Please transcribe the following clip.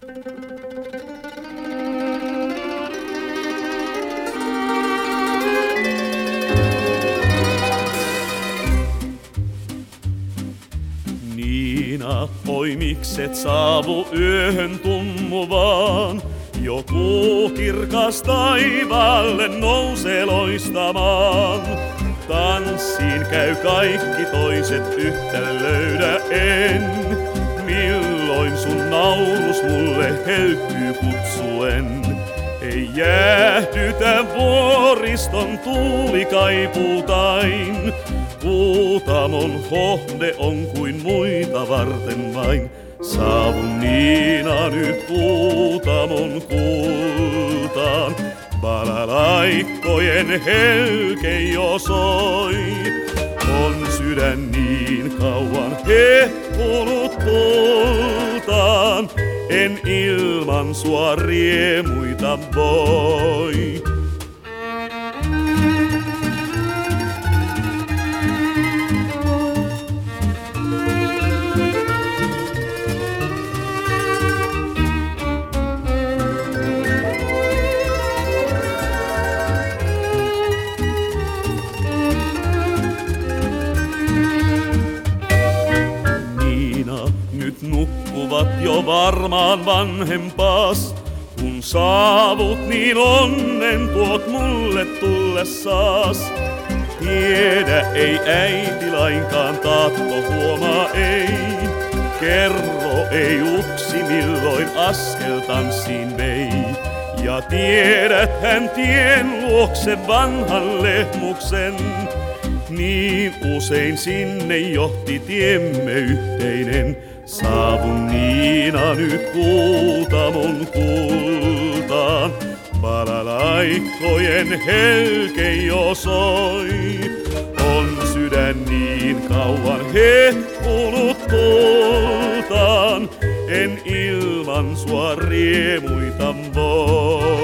Niina, oi mikset saavu yöhön tummuvaan? Joku kirkas taivaalle nousee loistamaan. Tanssiin käy kaikki toiset, yhtä löydä en. Milloin sun naurus mulle helpyy kutsuen? Ei jäähdytä vuoriston tuuli kaipuutain. Kuutamon hohde on kuin muita varten vain. Saavun Niina nyt Kuutamon kultaan. Balalaikkojen helke jo soi. On sydän niin kauan hehkunut tultaan. En ilman sua riemuita voi. Nyt nukkuvat jo varmaan vanhempaas, kun saavut niin onnen tuot mulle tullessaas. Tiedä ei äiti lainkaan, taatto huomaa ei. Kerro ei uksi milloin askel tanssiin vei. Ja tiedät hän tien luokse vanhan lehmuksen. Niin usein sinne johti tiemme yhteinen. Saavun Niina nyt Kuutamon kultaan. Balalaikkojen helke jo soi. On sydän niin kauan hehkunut tultaan. En ilman sua riemuita voi.